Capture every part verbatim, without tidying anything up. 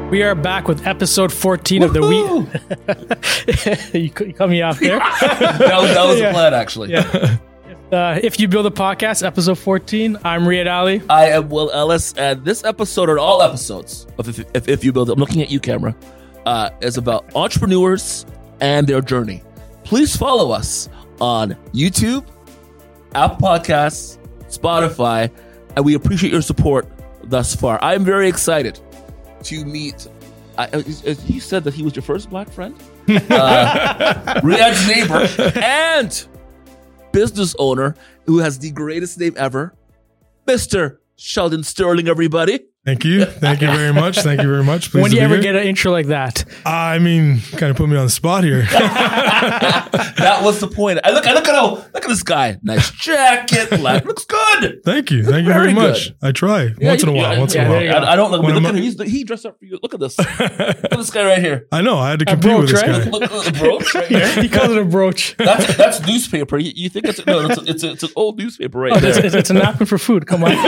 We are back with episode fourteen Woo-hoo! Of the week. you, you cut me off there. that was, that was yeah. the plan, actually. Yeah. Uh, if you build a podcast, episode fourteen. I'm Riyad Ali. I am Will Ellis, and this episode, or all episodes of If, if, if You Build It, I'm looking at you, camera, uh, is about entrepreneurs and their journey. Please follow us on YouTube, Apple Podcasts, Spotify, and we appreciate your support thus far. I'm very excited to meet. I, you said that he was your first black friend, uh, Riyad's neighbor, and business owner who has the greatest name ever, Mister Sheldon Sterling. Everybody, thank you, thank you very much, thank you very much. Pleased when do you ever here. Get an intro like that? I mean, kind of put me on the spot here. That was the point. I look, I look at how, look at this guy. Nice jacket, black, looks good. Thank you, thank you very, very much. I try yeah, once in a while. Yeah, once yeah, in a while. I, I don't look. Look at him. He's, he dressed up for you. Look at this. Look at this guy right here. I know. I had to compete brooch, with this right? guy. Look at the brooch right here. He calls it a brooch. That's that's newspaper. You, you think it's no? It's a, it's, a, it's an old newspaper right oh, there. It's, it's a napkin for food. Come on.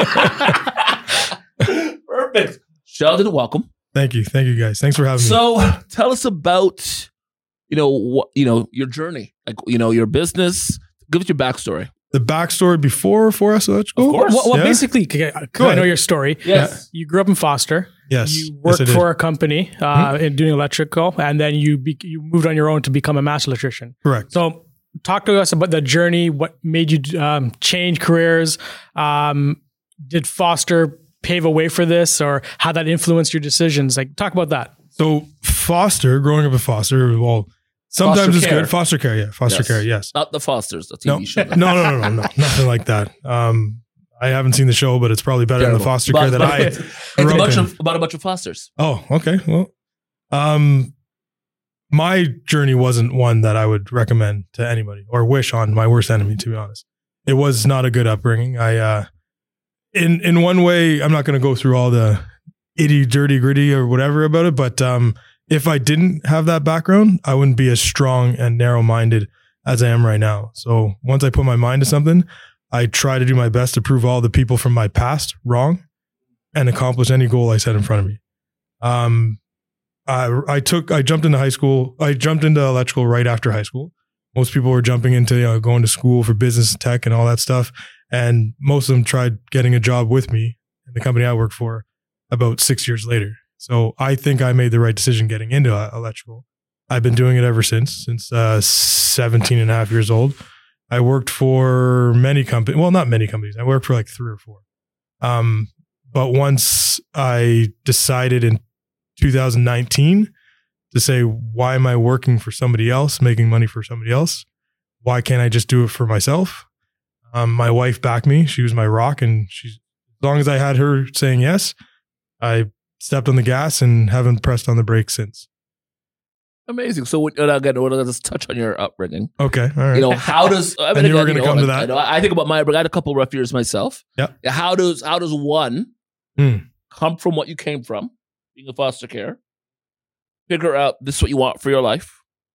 Perfect. Sheldon, welcome. Thank you. Thank you, guys. Thanks for having so, me. So, tell us about, you know, what you know, your journey, like you know, your business. Give us your backstory. The backstory before four S Electrical. Of course. Well, well yeah. basically, cause I know your story. Yes. You grew up in Foster. Yes. You worked yes, for a company uh, mm-hmm. in doing electrical, and then you be, you moved on your own to become a master electrician. Correct. So, talk to us about the journey. What made you um, change careers? Um, did Foster pave a way for this, or how that influenced your decisions? Like, talk about that. So Foster, growing up in Foster, well, sometimes foster it's care. good. Foster care, yeah. Foster yes. care, yes. Not the Fosters, the T V no. show. No, no, no, no, no, nothing like that. Um, I haven't seen the show, but it's probably better Terrible. than the foster but, care that but, I it's a bunch of, about a bunch of Fosters. Oh, okay. Well, um, my journey wasn't one that I would recommend to anybody or wish on my worst enemy, to be honest. It was not a good upbringing. I, uh, In in one way, I'm not going to go through all the itty, dirty, gritty or whatever about it, but um, if I didn't have that background, I wouldn't be as strong and narrow-minded as I am right now. So once I put my mind to something, I try to do my best to prove all the people from my past wrong and accomplish any goal I set in front of me. Um, I, I took, I jumped into high school. I jumped into electrical right after high school. Most people were jumping into you know, going to school for business tech and all that stuff. And most of them tried getting a job with me in the company I worked for about six years later. So I think I made the right decision getting into uh, electrical. I've been doing it ever since, since uh, seventeen and a half years old. I worked for many companies. Well, not many companies. I worked for like three or four. Um, but once I decided in two thousand nineteen to say, why am I working for somebody else, making money for somebody else? Why can't I just do it for myself? Um, my wife backed me. She was my rock, and she's as long as I had her saying yes, I stepped on the gas and haven't pressed on the brakes since. Amazing. So again, let's touch on your upbringing. Okay, all right. You know, how does I mean, and you again, were going to you know, come to I, that. I, know, I think about my upbringing. I had a couple of rough years myself. Yeah. How does how does one mm. come from what you came from, being a foster care, figure out this is what you want for your life,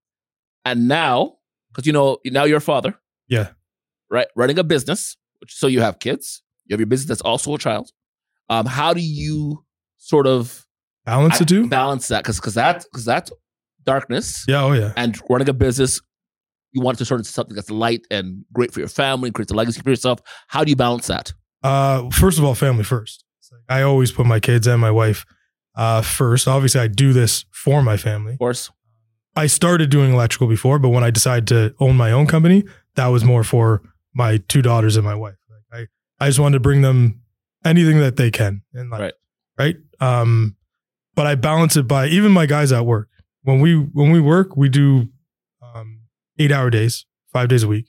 and now because you know now you're a father. Yeah. Right, running a business, which, so you have kids, you have your business that's also a child. Um, how do you sort of balance the two? Balance that, because because that because that's darkness. Yeah, oh yeah. And running a business, you want to sort of something that's light and great for your family, creates a legacy for yourself. How do you balance that? Uh, first of all, family first. Like I always put my kids and my wife uh, first. Obviously, I do this for my family. Of course. I started doing electrical before, but when I decided to own my own company, that was more for my two daughters and my wife. Like I, I just wanted to bring them anything that they can in life. Right. Right. Um, but I balance it by even my guys at work. When we, when we work, we do um, eight hour days, five days a week.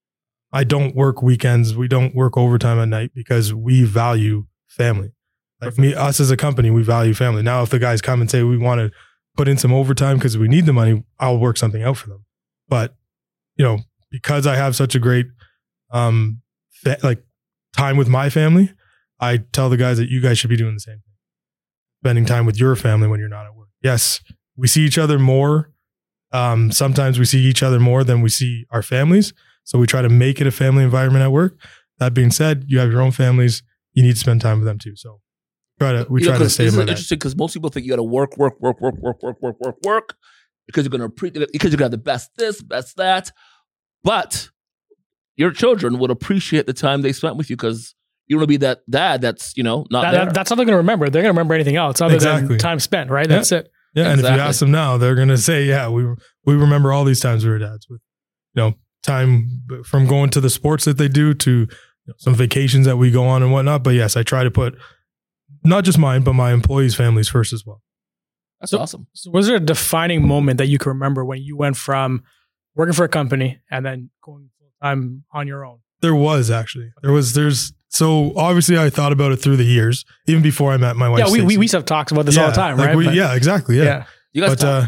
I don't work weekends. We don't work overtime at night because we value family. Like me, us as a company, we value family. Now, if the guys come and say we want to put in some overtime because we need the money, I'll work something out for them. But, you know, because I have such a great um, fa- like time with my family, I tell the guys that you guys should be doing the same thing. Spending time with your family when you're not at work. Yes, we see each other more. Um, sometimes we see each other more than we see our families. So we try to make it a family environment at work. That being said, you have your own families. You need to spend time with them too. So try to we You know, try to 'cause save this is my dad. interesting because most people think you got to work, work, work, work, work, work, work, work, work, because you're gonna pre- because you're gonna have the best this, best that. But your children would appreciate the time they spent with you because you want to be that dad that's you know not That- there. that- that's all they're going to remember. They're going to remember anything else other Exactly. than time spent, right? Yeah. That's it. Yeah, and if Exactly. you ask them now, they're gonna say, "Yeah, we we remember all these times we were dads." With you know, time from going to the sports that they do to you know, some vacations that we go on and whatnot. But yes, I try to put not just mine, but my employees' families first as well. That's So- awesome. So was there a defining moment that you can remember when you went from working for a company and then going full time on your own? There was actually there was there's so obviously I thought about it through the years, even before I met my wife. Yeah, we, we Stacey. we have talked about this all the time, like right? we- But- yeah, exactly. Yeah, You guys, but talk.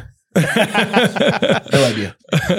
uh, no idea.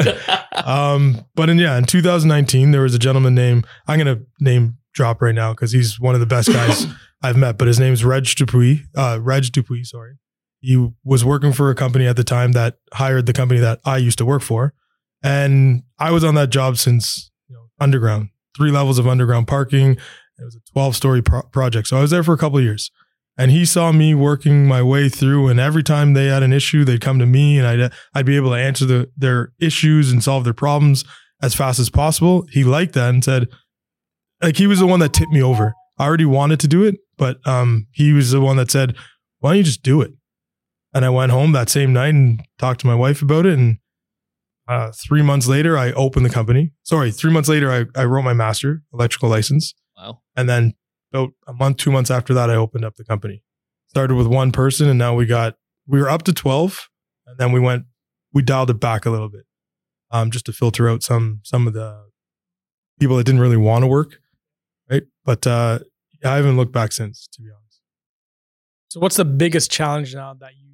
um, but in yeah, in two thousand nineteen, there was a gentleman named I'm gonna name drop right now because he's one of the best guys I've met. But his name's Reg Dupuis. Uh, Reg Dupuis, sorry. He was working for a company at the time that hired the company that I used to work for, and I was on that job since you know, underground, three levels of underground parking. It was a twelve story pro- project, so I was there for a couple of years. And he saw me working my way through, and every time they had an issue, they'd come to me, and I'd I'd be able to answer the, their issues and solve their problems as fast as possible. He liked that and said, like he was the one that tipped me over. I already wanted to do it, but um, he was the one that said, "Why don't you just do it?" And I went home that same night and talked to my wife about it. And uh, three months later, I opened the company. Sorry, three months later, I I wrote my master electrical license, Wow. and then about a month, two months after that, I opened up the company. Started with one person, and now we got we were up to twelve, and then we went we dialed it back a little bit, um, just to filter out some some of the people that didn't really want to work, right? But uh, I haven't looked back since, to be honest. So what's the biggest challenge now that you?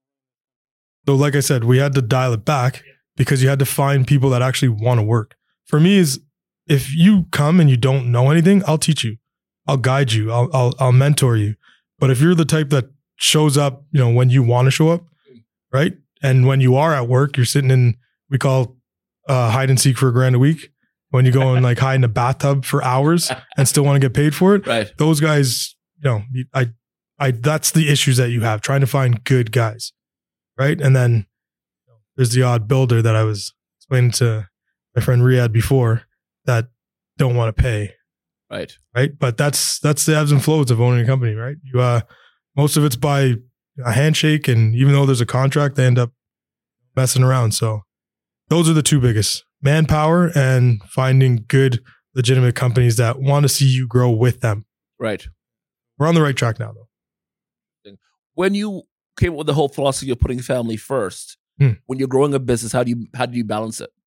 So, like I said, we had to dial it back because you had to find people that actually want to work. For me, is if you come and you don't know anything, I'll teach you. I'll guide you. I'll, I'll, I'll mentor you. But if you're the type that shows up, you know, when you want to show up, right? And when you are at work, you're sitting in, we call uh, hide and seek for a grand a week. When you go and like hide in a bathtub for hours and still want to get paid for it. Right. Those guys, you know, I, I, that's the issues that you have, trying to find good guys. Right. And then there's the odd builder that I was explaining to my friend Riyadh before that don't want to pay. Right. Right. But that's, that's the ebbs and flows of owning a company, right? You, uh, most of it's by a handshake. And even though there's a contract, they end up messing around. So those are the two biggest: manpower and finding good, legitimate companies that want to see you grow with them. Right. We're on the right track now, though. When you came up with the whole philosophy of putting family first, Hmm. when you're growing a business, how do you how do you balance it?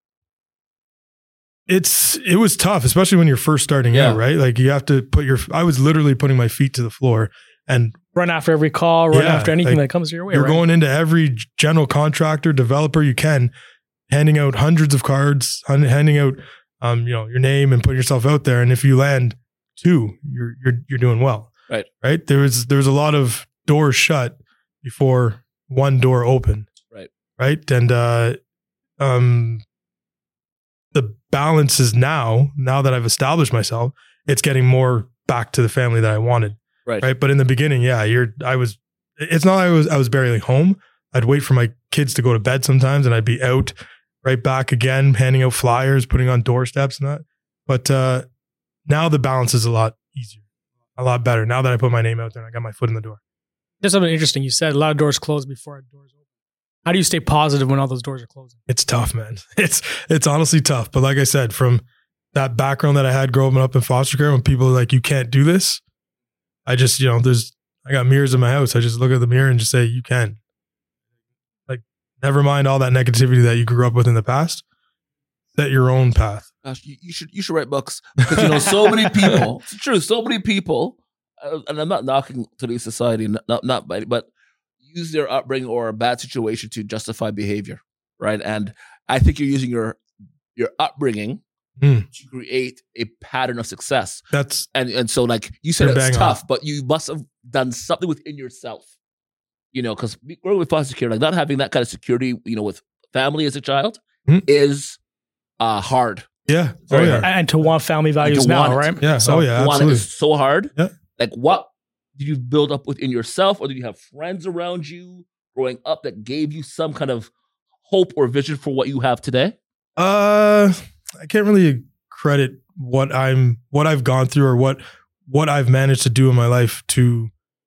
It's it was tough, especially when you're first starting Yeah. out, right? Like you have to put your. I was literally putting my feet to the floor, and Run after every call, run Yeah, after anything like, that comes your way. you're right? going into every general contractor, developer you can, handing out hundreds of cards, hun- handing out, um, you know, your name and putting yourself out there. And if you land two, you're you're you're doing well, Right. Right. There was there's a lot of doors shut before one door opened, Right. Right. And uh, um, the balance is now now that I've established myself, it's getting more back to the family that I wanted. Right. Right. But in the beginning, yeah, you're, I was, it's not like I was, I was barely home. I'd wait for my kids to go to bed sometimes and I'd be out right back again, handing out flyers, putting on doorsteps and that. But uh, now the balance is a lot easier, a lot better. Now that I put my name out there and I got my foot in the door. There's something interesting. You said a lot of doors close before a door's open. How do you stay positive when all those doors are closing? It's tough, man. It's, it's honestly tough. But like I said, from that background that I had growing up in foster care, when people are like, you can't do this. I just, you know, there's, I got mirrors in my house. I just look at the mirror and just say, you can. Like, never mind all that negativity that you grew up with in the past. Set your own path. Gosh, you, you should you should write books because you know so many people. It's true. So many people, uh, and I'm not knocking today's society, not not, not by, but use their upbringing or a bad situation to justify behavior, right? And I think you're using your your upbringing Mm. to create a pattern of success. That's And and so like you said, You're it's bang tough, but you must have done something within yourself, you know, because growing with foster care, like not having that kind of security, you know, with family as a child Mm. is uh, hard. yeah. Oh Very yeah. hard. And to want family values to now, want it. right? Yeah. So oh yeah. One Absolutely. is so hard. Yeah. Like what did you build up within yourself, or did you have friends around you growing up that gave you some kind of hope or vision for what you have today? Uh, I can't really credit what I'm, what I've gone through, or what, what I've managed to do in my life to,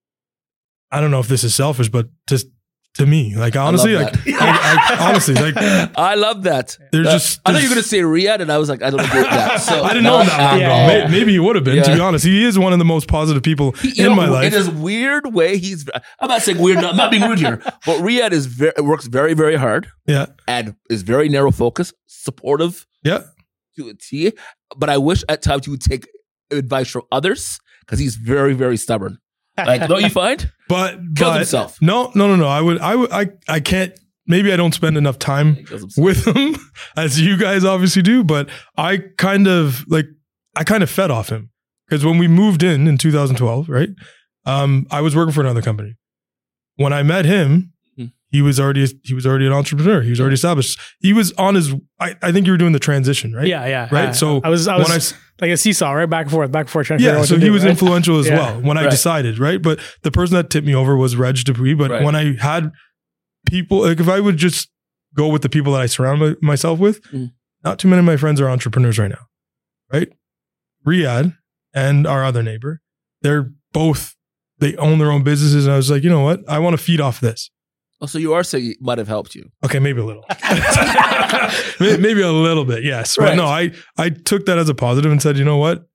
I don't know if this is selfish, but just to me, like honestly, like I, I, honestly, like I love that. There's Uh, just, I thought there's- you were gonna say Riyadh, and I was like, I don't agree with that. So I didn't know him that long yeah, ago. yeah. May- Maybe he would have been, to Yeah. be honest. He is one of the most positive people You in know, my life. in his weird way, he's. I'm not saying weird. I'm not being rude here, but Riyadh is very works very, very hard Yeah. and is very narrow focused, supportive Yeah. to a T. But I wish at times you would take advice from others because he's very, very stubborn. Like, don't you find? But, Kills but himself. no, no, no, no. I would, I would, I, I can't, maybe I don't spend enough time He kills himself. with him as you guys obviously do, but I kind of like, I kind of fed off him because when we moved in in two thousand twelve, right? Um, I was working for another company. When I met him, Hmm. he was already, he was already an entrepreneur. He was already established. He was on his, I, I think you were doing the transition, right? Yeah, yeah. Right. Uh, So I was, I was when I, s- like a seesaw, right? Back and forth, back and forth. Trying to figure out yeah, what so to he do, was right? influential as Yeah. well when I Right. decided, right? But the person that tipped me over was Reg Dupuis. But Right. when I had people, like if I would just go with the people that I surround my, myself with, Mm. not too many of my friends are entrepreneurs right now, right? Riyadh and our other neighbor, they're both, they own their own businesses. And I was like, you know what? I want to feed off this. Oh, so you are saying it might have helped you. Okay, maybe a little. May- maybe a little bit, yes. But Right. no, I, I took that as a positive and said, you know what?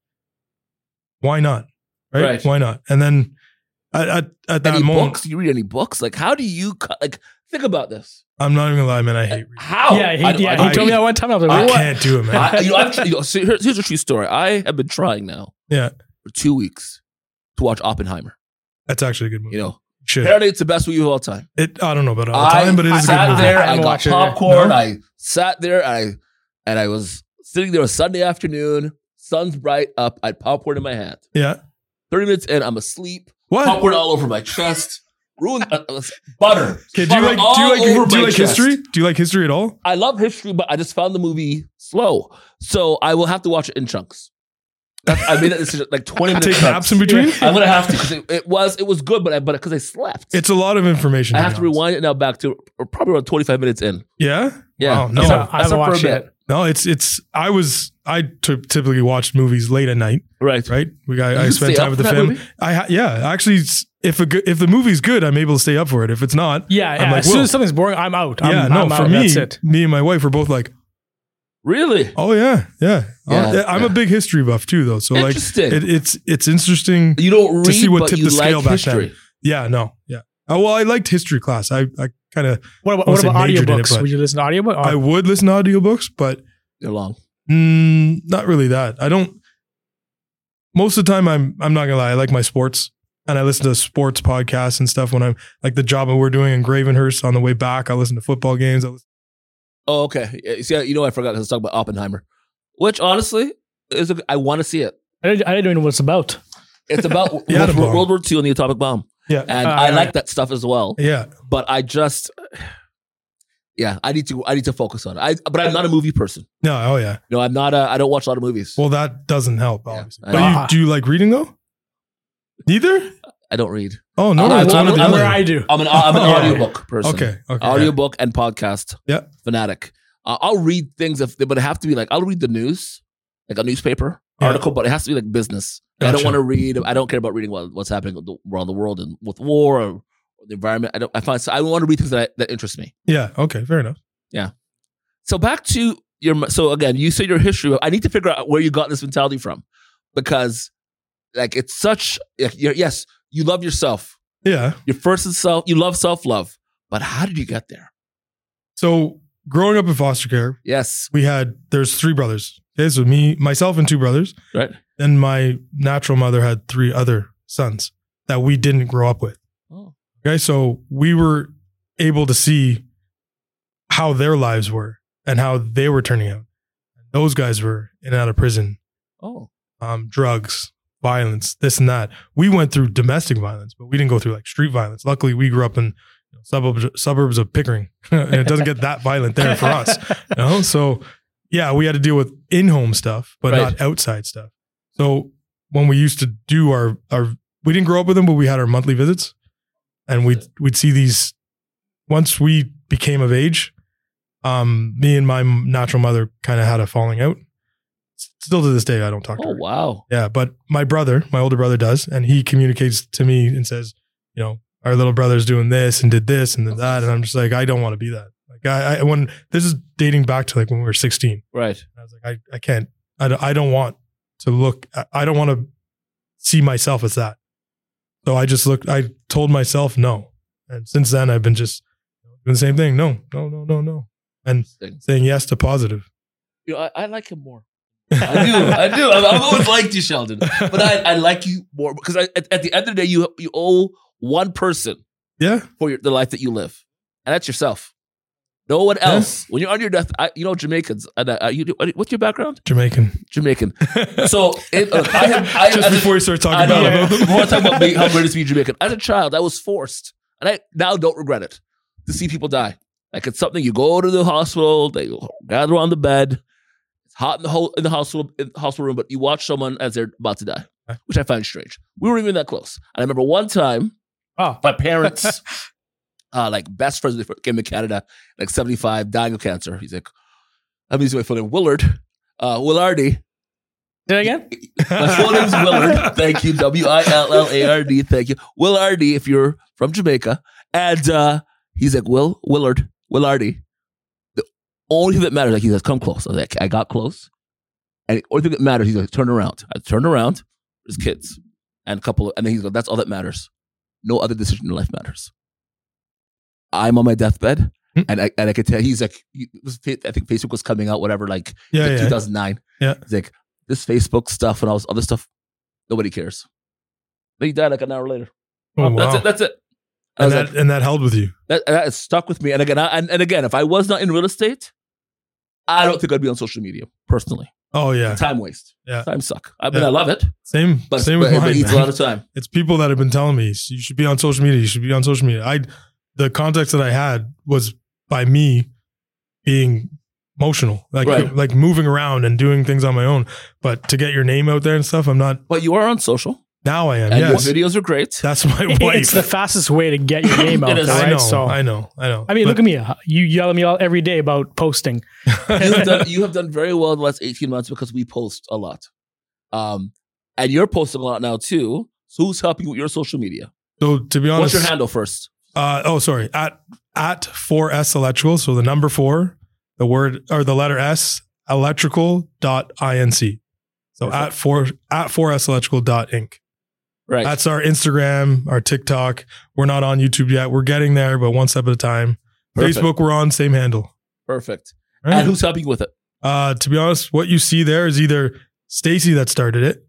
Why not? Right? Right. Why not? And then at, at, at that Any moment, books? Do you read any books? Like, how do you cu- like think about this? I'm not even gonna lie, man. I hate reading. How? Yeah, he, I- yeah, I- he told me that one time. I was like, I what? can't do it, man. I, you know, I've, you know, so here's, here's a true story. I have been trying now Yeah, for two weeks to watch Oppenheimer. that's actually a good movie. You know, Should. apparently it's the best movie of all time. It, I don't know about all the time, but it is a sat good movie. there, I I, haven't got watched it yet. popcorn, No? I sat there, and I and I was sitting there a Sunday afternoon, sun's bright up, I had popcorn in my hand. Yeah. thirty minutes in, I'm asleep, What? popcorn all over my chest, ruined uh, uh, butter. Okay, do you butter like do all you over like do you my like chest. history? Do you like history at all? I love history, but I just found the movie slow. So I will have to watch it in chunks. That's, I made that decision like twenty minutes. Take naps in between? I'm gonna have to because it, it was it was good, but I, but because I slept, It's a lot of information. I to have be to honest. rewind it now back to or probably around twenty-five minutes in. Yeah. Yeah, Wow, no. That's So, up- I that's haven't up for a watched bit. it. No, it's it's. I was I t- typically watched movies late at night. Right, Right. We I, You I can spend stay time up with the for that family. movie? I ha- yeah. Actually, s- if a good, if the movie's good, I'm able to stay up for it. If it's not, Yeah, I'm yeah. like, as soon Will. as something's boring, I'm out. I'm, yeah, no. I'm for out. me, That's it. me and my wife are both like, really oh yeah, yeah. Yeah, Oh, I'm yeah. a big history buff too, though. So like, interesting. it, it's it's interesting. you don't read, to see what but tipped you the like scale back history. then. Yeah, no, yeah. Oh well, I liked history class. I I kind of What about, I what won't about say majored in it, audiobooks? but- Would you listen to audiobook? Or- I would listen to audiobooks, but They're long. mm, not really that. I don't. Most of the time, I'm I'm not gonna lie. I like my sports, and I listen to sports podcasts and stuff when I'm like the job that we're doing in Gravenhurst on the way back. I listen to football games. I listen, Oh, okay. Yeah, see, you know, I forgot because I was talking about Oppenheimer, which honestly is a, I want to see it. I didn't, I didn't even know what it's about. It's about The World, atom bomb. World War Two and the atomic bomb, yeah, and Uh, I yeah. like that stuff as well. yeah. But I just, yeah, I need to I need to focus on it. I, but I'm not a movie person. No, oh yeah. No, I'm not. A, I don't watch a lot of movies. Well, that doesn't help, Yeah, obviously. I But know. you, do you like reading though? Neither. I don't read. Oh no, I'm- it's I'm- one or the I'm other. Where I do. I'm an I'm an Oh, audiobook person. Okay, okay. Audiobook and podcast. Yeah. Fanatic. Uh, I'll read things if, but it have to be like I'll read the news, like a newspaper Yeah. article, but it has to be like business. I don't Gotcha. want to read. I don't care about reading what, what's happening around the world and with war or, or the environment. I don't. I find so I want to read things that I, that interest me. Yeah. Okay. Fair enough. So back to your. So again, you said your history. I need to figure out where you got this mentality from, because like it's such. You're, yes, you love yourself. Yeah. You're first in self. You love self love, but how did you get there? So growing up in foster care, Yes. we had there's three brothers. Okay, so me, myself, and two brothers. Right. Then my natural mother had three other sons that we didn't grow up with. Oh. Okay, so we were able to see how their lives were and how they were turning out. Those guys were in and out of prison, Oh. um, drugs, violence, this and that. We went through domestic violence, but we didn't go through like street violence. Luckily, we grew up in you know, suburbs suburbs of Pickering, and it doesn't get that violent there for us. You know, so yeah, we had to deal with in-home stuff, but Right. not outside stuff. So when we used to do our our we didn't grow up with them, but we had our monthly visits, and we'd we'd see these. Once we became of age, um, me and my natural mother kind of had a falling out. Still to this day, I don't talk to Oh her. wow. Yeah, but my brother, my older brother, does, and he communicates to me and says, you know, our little brother's doing this and did this and did that, and I'm just like, I don't want to be that. Like I, I when this is dating back to like when we were sixteen. Right. I was like, I, I can't, I don't, I don't want to look, I- I don't want to see myself as that. So I just looked, I told myself no. And since then I've been just doing the same thing. No, no, no, no, no. And saying yes to positive. You know, I, I like him more. I do. I do. I've, I've always liked you, Sheldon. But I, I like you more because I, at, at the end of the day, you you owe one person Yeah. for your, the life that you live, and that's yourself. No one else. When you're on your death, I, you know Jamaicans. And uh, you, what's your background? Jamaican. Jamaican. So it, uh, I have I, Just as a- before you start talking I about know, it. before I talk about being, how great it is to be Jamaican. As a child, I was forced, and I now don't regret it, to see people die. Like it's something you go to the hospital, they gather on the bed. It's hot in the whole in the hospital in the hospital room, but you watch someone as they're about to die, which I find strange. We weren't even that close. And I remember one time, Oh, my parents, uh, like best friends, they came to Canada, like seventy-five, dying of cancer. He's like, I'm using my full name, Willard, uh, Willardy. say it again. My full name's Willard. Thank you. W I L L A R D. Thank you. Willardy, if you're from Jamaica. And uh, he's like, Will, Willard, Willardy. The only thing that matters, like, he says, come close. I was like, I got close. And the only thing that matters, he's like, turn around. I turned around. There's kids. And a couple of, and then he's like, that's all that matters. No other decision in life matters. I'm on my deathbed. Hmm. And I and I could tell, he's like, he was, I think Facebook was coming out, whatever, like, Yeah, like yeah. two thousand nine. Yeah. He's like, this Facebook stuff and all this other stuff, nobody cares. Then he died like an hour later. Oh, wow. That's it. That's it. I And was that, like, and that held with you. that, that is stuck with me. And again, I, and, and again, if I was not in real estate, I don't think I'd be on social media personally. Oh, yeah. Time waste. Yeah. Time suck. I mean, Yeah. I love it, Same, but, same but, with but mine, it eats a man. lot of time. It's people that have been telling me, you should be on social media. You should be on social media. I, the context that I had was by me being emotional, like, Right. like moving around and doing things on my own. But to get your name out there and stuff, I'm not, But you are on social, now I am. and Yes. your videos are great. That's my wife. It's the fastest way to get your name out It there, is. right? I know, so, I know, I know. I mean, But- look at me. You yell at me all, every day about posting. you, have done, you have done very well in the last eighteen months because we post a lot. Um, and you're posting a lot now too. So who's helping you with your social media? So to be honest, What's your handle first? Uh, oh, sorry. At at four S Electrical. So the number four, the word or the letter S, electrical dot inc. So Perfect. at four at four S electrical dot inc. Right. That's our Instagram, our TikTok. We're not on YouTube yet. We're getting there, but one step at a time. Perfect. Facebook, we're on, same handle. Perfect. Right? And who's helping you with it? Uh, to be honest, what you see there is either Stacy that started it,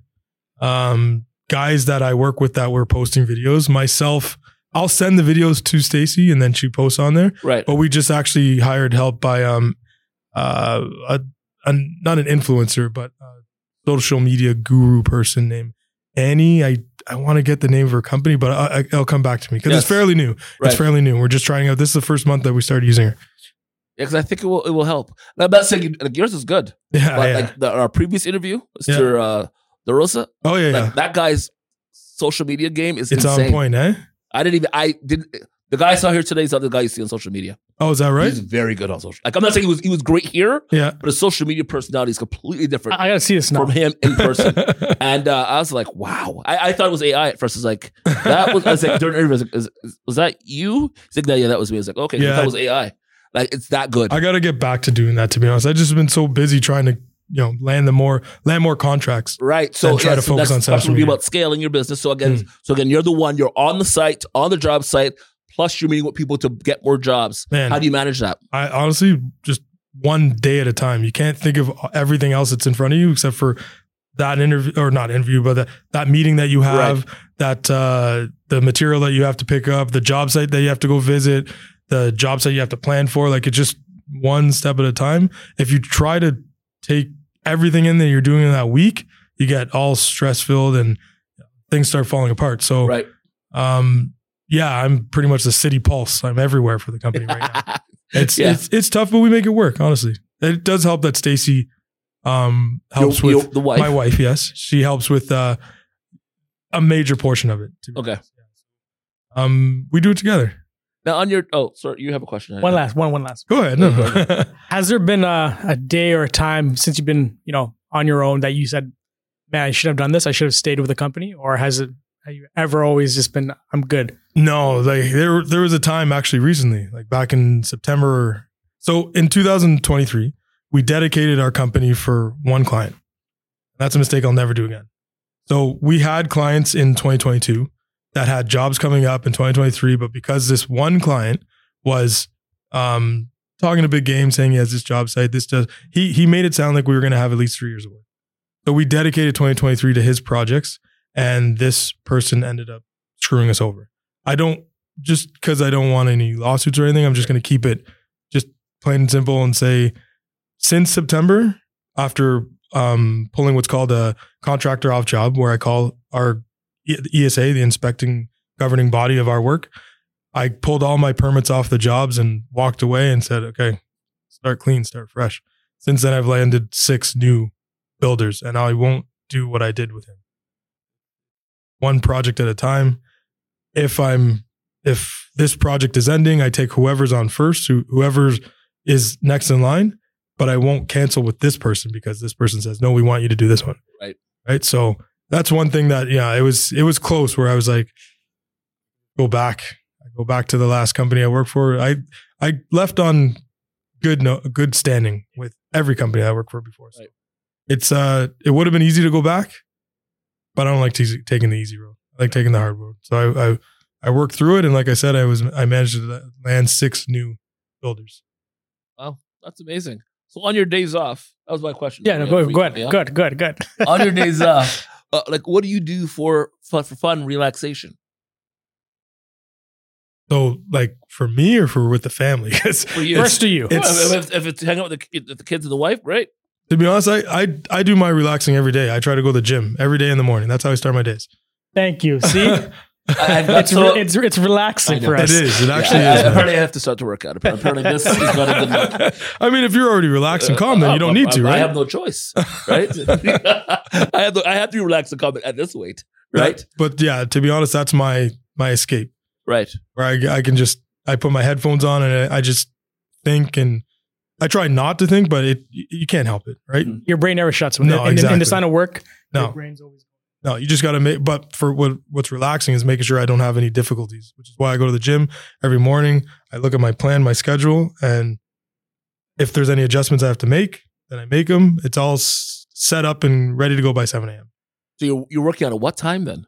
um, guys that I work with that were posting videos, myself. I'll send the videos to Stacy and then she posts on there. Right. But we just actually hired help by um, uh, a, a not an influencer, but a social media guru person named Annie. I I want to get the name of her company, but I, I, it'll come back to me because Yes. it's fairly new. Right. It's fairly new. We're just trying out. This is the first month that we started using her. Yeah, because I think it will it will help. And I'm not saying you, like, yours is good, Yeah. but yeah. like the, our previous interview, Mister Uh, DeRosa, oh yeah. like yeah. that guy's social media game is It's insane. on point, eh? I didn't even. I didn't. The guy I saw here today is not the guy you see on social media. Oh, is that right? He's very good on social. Like I'm not saying he was he was great here, Yeah. but his social media personality is completely different I, I got to see this now. from him in person. And uh, I was like, wow. I, I thought it was A I at first. I was like, that was. I was like during the interview, I was like, is, is, was that you? He's like, no, yeah, that was me. I was like, okay, I Yeah. thought it was A I. Like it's that good. I got to get back to doing that. To be honest, I've just been so busy trying to, you know, land the more land more contracts. Right. So And try yeah, to so focus that's on social that's gonna be media. about scaling your business. So again, Mm. so again, you're the one. You're on the site, on the job site. Plus, you're meeting with people to get more jobs. Man. How do you manage that? I honestly just one day at a time. You can't think of everything else that's in front of you except for that interview or not interview, but that, that meeting that you have, that uh, the material that you have to pick up, the job site that you have to go visit, the job site you have to plan for. Like it's just one step at a time. If you try to take everything in that you're doing in that week, you get all stress filled and things start falling apart. So, Right. um, yeah, I'm pretty much the city pulse. I'm everywhere for the company right now. It's Yeah. it's it's tough, but we make it work. Honestly, it does help that Stacy um, helps Your- with your- the wife. my wife. Yes, she helps with uh, a major portion of it. To be Okay. honest. Um, we do it together. Now on your oh, sorry, you have a question. One last, one, one last. Go ahead. No, no. Has there been a, a day or a time since you've been, you know, on your own that you said, man, I should have done this. I should have stayed with the company, or has it, have you ever always just been, I'm good? No, like there, there was a time actually recently, like back in September. So in two thousand twenty-three, we dedicated our company for one client. That's a mistake I'll never do again. So we had clients in twenty twenty-two that had jobs coming up in twenty twenty-three, but because this one client was um, talking a big game, saying he has this job site, this does, he he made it sound like we were going to have at least three years of work. So we dedicated twenty twenty-three to his projects, and this person ended up screwing us over. I don't, just because I don't want any lawsuits or anything, I'm just going to keep it just plain and simple and say, since September, after um, pulling what's called a contractor off job, where I call our E S A, the inspecting governing body of our work, I pulled all my permits off the jobs and walked away and said, okay, start clean, start fresh. Since then, I've landed six new builders, and I won't do what I did with him. One project at a time. If I'm, if this project is ending, I take whoever's on first, who, whoever is next in line, but I won't cancel with this person because this person says, no, we want you to do this one. Right. Right. So that's one thing that, yeah, it was, it was close where I was like, go back, I go back to the last company I worked for. I, I left on good, no, good standing with every company I worked for before. So right. It's, uh, it would have been easy to go back, but I don't like t- taking the easy road. I like taking the hard road. So I, I, I worked through it. And like I said, I was, I managed to land six new builders. Wow. That's amazing. So on your days off, that was my question. Yeah, no, go, go ahead. Yeah? Good, good, good. On your days off, uh, like what do you do for fun, for fun, relaxation? So like for me or for with the family? For you. First to you. It's- Well, if, if it's hang out with the, with the kids and the wife, right? To be honest, I, I I do my relaxing every day. I try to go to the gym every day in the morning. That's how I start my days. Thank you. See, I've got it's, so, re- it's it's relaxing I know. for It us. is. It yeah, actually I, is. man. apparently, I have to start to work out. Apparently, this is not a good look. I mean, if you're already relaxed and calm, then you don't need to, I right? have no choice, right? I have to, I have to be relaxed and calm at this weight, right? But yeah, to be honest, that's my my escape. Right. Where I I can just I put my headphones on and I, I just think, and I try not to think, but it you can't help it, right? Mhm. Your brain never shuts. When No, in, in, in exactly. the sign of work, your No, brain's always. no, you just got to make. But for what what's relaxing is making sure I don't have any difficulties, which is why I go to the gym every morning. I look at my plan, my schedule, and if there's any adjustments I have to make, then I make them. It's all s- set up and ready to go by seven a.m. So you're you're working out at what time then?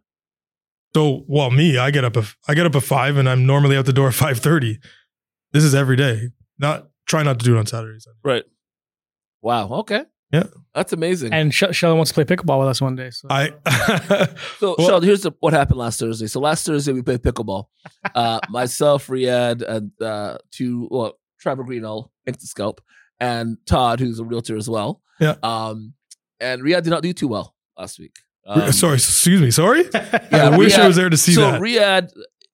So, well, me, I get up at I get up at five, and I'm normally out the door at five thirty. This is every day. Not try not to do it on Saturdays. Right. Wow. Okay. Yeah. That's amazing. And Sh- Sheldon wants to play pickleball with us one day. So. I So, Well- Sheldon, here's the, what happened last Thursday. So last Thursday we played pickleball. Uh, myself, Riyadh, and uh, two, well, Trevor Greenall, Ink the Scalp, and Todd, who's a realtor as well. Yeah. Um, and Riyadh did not do too well last week. Um, sorry, excuse me, sorry. Yeah, I wish I Riyadh- was there to see so that. Riyadh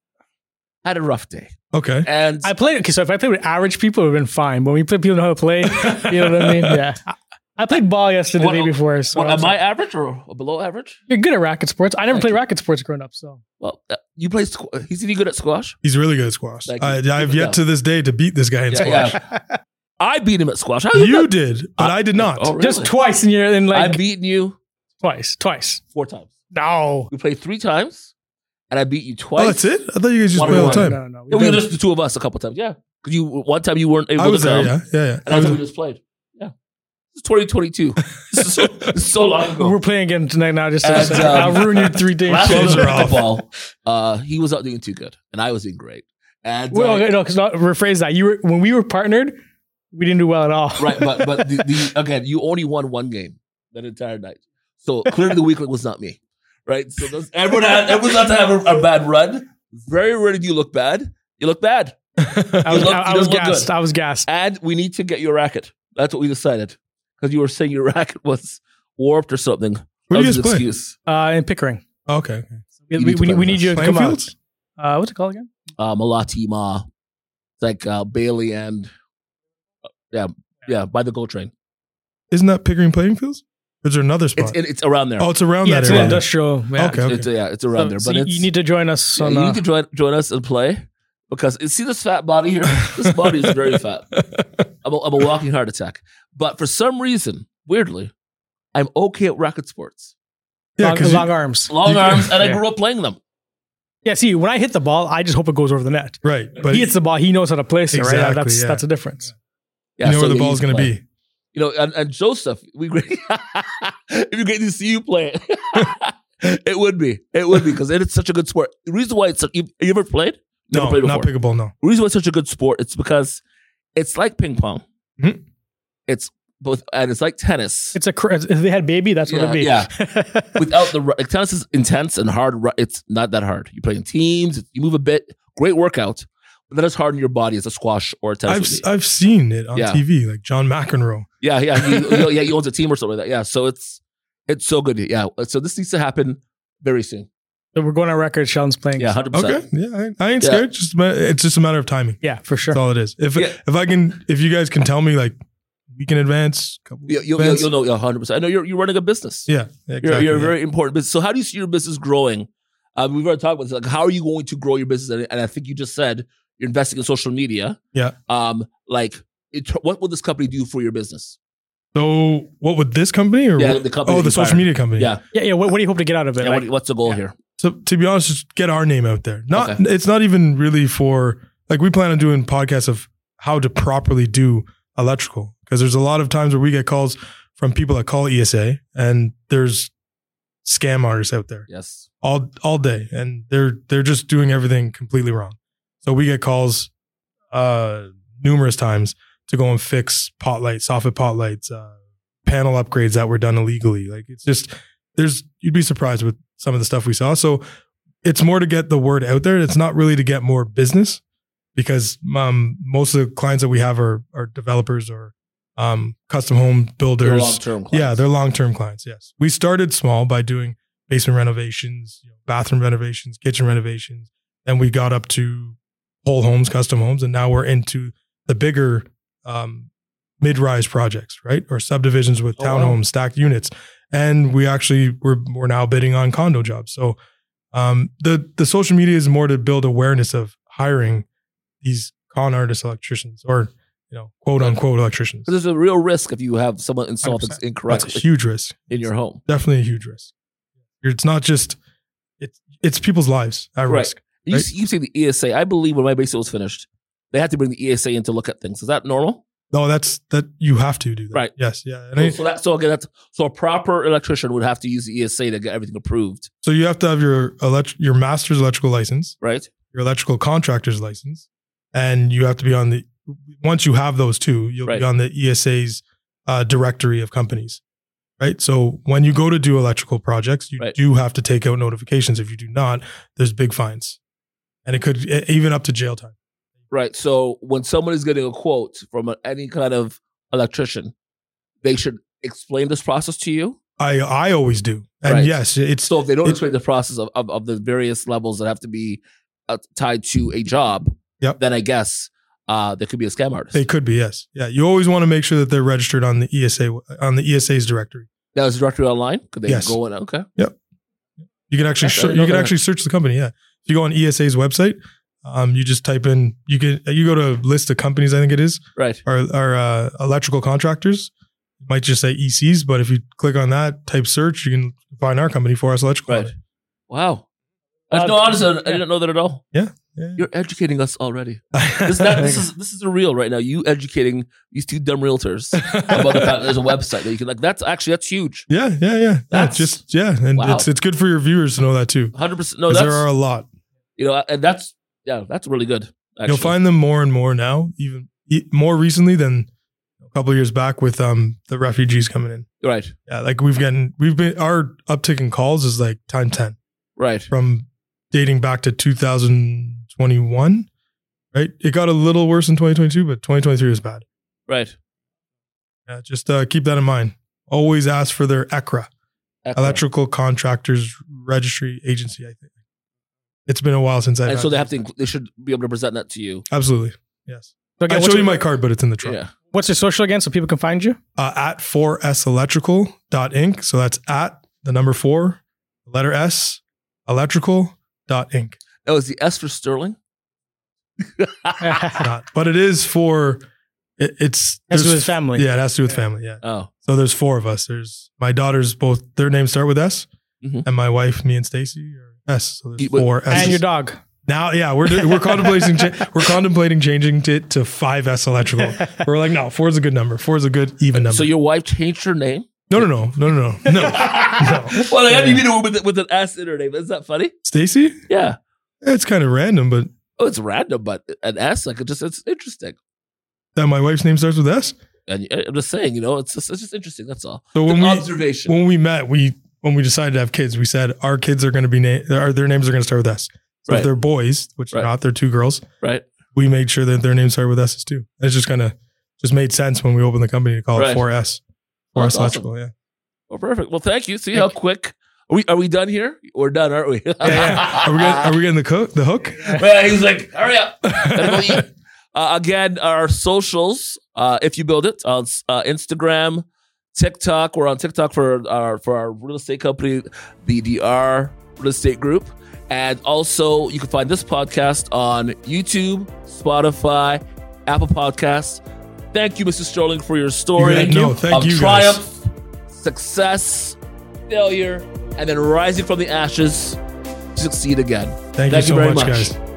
had a rough day, Okay. and I played. Okay, so if I played with average people, it would have been fine. But when we play people who know how to play, you know what I mean? Yeah. I played ball yesterday, What- the day before. So what, I was am I like, average or below average? you're good at racket sports. I never Thank played you. racket sports growing up. So Well, uh, you play. Squ- he's he good at squash? He's really good at squash. Thank I, you. I've Yeah. yet to this day to beat this guy in Yeah, squash. yeah. I beat him at squash. How is You that? did, but I did not. Oh, really? just twice in your in like I've beaten you twice, twice. four times. No, We played three times, and I beat you twice. Oh, that's it? I thought you guys just One play on all the one. time. no, no. Yeah, we were just the two of us a couple times. Yeah, because you one time you weren't able I was to there, come, yeah. Yeah, yeah. and I I was, we just played. Yeah, it's twenty twenty-two. This is so, this is so long ago. We're playing again tonight now. Just to And, say, um, I'll ruin your three days. Last Clothes year are off. football, uh, he was not doing too good, and I was doing great. And Well, uh, okay, no, because rephrase that. You were when we were partnered, we didn't do well at all. right, but but the, the again, you only won one game that entire night, so clearly the weakling was not me, right? So those, everyone had everyone's not to have a, a bad run. Very rarely do you look bad. You look bad, I was, You look- I, I you was don't look gassed. good. I was gassed. and we need to get you a racket. That's what we decided because you were saying your racket was warped or something. Where do That you was guys an play? excuse. Uh, in Pickering, Okay. okay. we, You we, need to we, play we with need us. you to Playing come out. fields? Uh, what's it called again? Uh, Malati Ma, it's like uh, Bailey and uh, yeah, yeah, by the GO train. Isn't that Pickering playing fields? Is there another spot? It's, it's around there. Oh, it's around Yeah, that it's an area. industrial. Yeah. Okay, okay. It's, yeah, it's around So, there. so But you, it's, you need to join us yeah, on. you uh, need to join join us and play because see this fat body here. This body is very fat. I'm a, I'm a walking heart attack. But for some reason, weirdly, I'm okay at racket sports, Yeah, long, because long arms. long You- arms, and I Yeah. grew up playing them. Yeah, see, when I hit the ball, I just hope it goes over the net. right, but he hits the ball, he knows how to place it, right? Exactly, That's yeah. that's a difference. Yeah, you know so where the yeah, ball's you going to play. be. You know, and, and Joseph, we great. It'd be great to see you play it. It would be. It would be because it's such a good sport. The reason why it's you, you ever played? Never No, played not before. pickleball. No. The reason why it's such a good sport, it's because it's like ping pong. Mhm. It's both, and it's like tennis. It's a cr- if they had baby, that's what Yeah, it'd be. Without the ru- like, tennis is intense and hard. ru- It's not that hard. You play in teams. You move a bit. Great workout, but not as hard on your body as a squash or a tennis. I've would be. I've seen it on Yeah. T V, like John McEnroe. Yeah, yeah, he, you know, yeah. He owns a team or something like that. Yeah, so it's it's so good. Yeah, so this needs to happen very soon. So we're going on record. Sheldon's playing. Yeah, hundred percent. Okay, yeah, I, I ain't Yeah. scared. Just ma- it's just a matter of timing. Yeah, for sure. That's all it is. If Yeah. if I can, if you guys can tell me like week in advance, couple You, you, advance, you'll know hundred percent. I know you're you're running a business. yeah, exactly, You're, you're a yeah. very important business. So how do you see your business growing? Um, we've already talked about this. Like, how are you going to grow your business? And, and I think you just said you're investing in social media. Yeah. Um, like, it, what will this company do for your business? So what would this company or Yeah, what- the company oh that the you social fired. media company? Yeah. Yeah, yeah. What, what do you hope to get out of it? Yeah, Like, what, what's the goal yeah. here? So to be honest, just get our name out there. Not Okay. it's not even really for like we plan on doing podcasts of how to properly do electrical because there's a lot of times where we get calls from people that call E S A and there's scam artists out there Yes. all all day and they're they're just doing everything completely wrong. So we get calls uh numerous times to go and fix pot lights, soffit pot lights, uh, panel upgrades that were done illegally. Like it's just there's you'd be surprised with some of the stuff we saw. So it's more to get the word out there. It's not really to get more business because um, most of the clients that we have are are developers or um, custom home They're builders. long-term clients. Yeah, they're long-term clients. Yes. We started small by doing basement renovations, you know, bathroom renovations, kitchen renovations. Then we got up to whole homes, custom homes, and now we're into the bigger um, mid-rise projects, right? Or subdivisions with Oh, wow. townhomes, stacked units. And we actually we're we're now bidding on condo jobs. So um, the the social media is more to build awareness of hiring these con artist electricians or you know quote unquote electricians. Because there's a real risk if you have someone install one hundred things percent. incorrectly That's a huge risk. in your home. Definitely a huge risk. It's not just it's it's people's lives at Right. risk. You, Right. you say the E S A. I believe when my basement was finished, they had to bring the E S A in to look at things. Is that normal? No, that's that you have to do that. Right. Yes. Yeah. And So, I- so that so again, that's so a proper electrician would have to use the E S A to get everything approved, so you have to have your elect- your master's electrical license, right? your electrical contractor's license, and you have to be on the once you have those two, you'll Right. be on the E S A's uh, directory of companies. Right. So when you go to do electrical projects, you Right. do have to take out notifications. If you do not, there's big fines. And it could e- even up to jail time. Right. So when someone is getting a quote from a, any kind of electrician, they should explain this process to you. I I always do. And Right. yes, it's So if they don't It- explain the process of, of, of the various levels that have to be uh, tied to a job, Yep. then I guess uh, there could be a scam artist. they could be, yes. Yeah. You always want to make sure that they're registered on the E S A on the E S A's directory. That was directly online. Could they Yes. go in? Okay. You can actually That's- I ser- didn't you know can that. actually search the company. Yeah, if you go on E S A's website, um, you just type in you can you go to list of companies. I think it is Right. our our uh, electrical contractors. It might just say E Cs, but if you click on that, type search, you can find our company for us electrical. Right. Wow. I, Uh, no, honestly, I yeah. didn't know that at all. Yeah. yeah. You're educating us already. This, that, this is this is the real right now. You educating these two dumb realtors about the fact that there's a website that you can like. That's actually that's huge. yeah, yeah, yeah. yeah That's- just yeah, and wow. it's it's good for your viewers to know that too. Hundred percent. No, 'Cause that's there are a lot. you know, and that's yeah, that's really good. Actually. You'll find them more and more now, even e- more recently than a couple of years back with um the refugees coming in. right, Yeah, like we've gotten we've been our uptick in calls is like time ten right, from dating back to two thousand twenty-one. Right, it got a little worse in twenty twenty-two, but twenty twenty-three was bad. right. Yeah, just uh, keep that in mind. Always ask for their E C R A, Echo. Electrical Contractors Registry Agency. I think it's been a while since I've And had so they to- have to. They should be able to present that to you. absolutely yes. So again, I'd what's show you your- my card, but it's in the truck. Yeah. What's your social again so people can find you? Uh, at four s electrical dot inc. So that's at the number four, letter S, electrical dot inc. Oh, is the S for Sterling? Not, but it is for, it, it's. Has to do there's- with family. Yeah, it has to do with family. Yeah. Oh, So there's four of us. There's my daughters, both their names start with S, Mhm. and my wife, me and Stacy, are S. So You- there's wait, four S. And your dog. Now, yeah, we're we're contemplating cha- we're contemplating changing it to five S electrical. We're like, no, four is a good number. Four is a good even number. so your wife changed her name? no, no, no, no, no, no, no. Well, like, how do you meet her with, with an S in her name? Is that funny? Stacy, Yeah. it's kind of random, but Oh, it's random, but an S, like it just it's interesting. that my wife's name starts with S. And I'm just saying, you know, it's just it's just interesting. That's all. So It's when an we observation. when we met, we when we decided to have kids, we said our kids are going to be na- their, their names are going to start with S. So Right. if they're boys, which Right. they're not, they're two girls. Right. We made sure that their names start with S's too. It's just kind of just made sense when we opened the company to call Right. it four S. Well, four S that's electrical, yeah. Well, perfect. Well, thank you. See how quick are we? Are we done here? We're done, aren't we? Yeah, yeah. Are we getting, are we getting the cook, the hook? Yeah, he's like, hurry up. Gotta go eat. Uh, again, our socials, uh, if you build it, on uh, Instagram, TikTok. We're on TikTok for our for our real estate company, the D R Real Estate Group. And also, you can find this podcast on YouTube, Spotify, Apple Podcasts. Thank you, Mister Sterling, for your story. Thank you. No, thank of you, guys. triumph, success, failure, and then rising from the ashes to succeed again. Thank, Thank you you so very much, much. guys.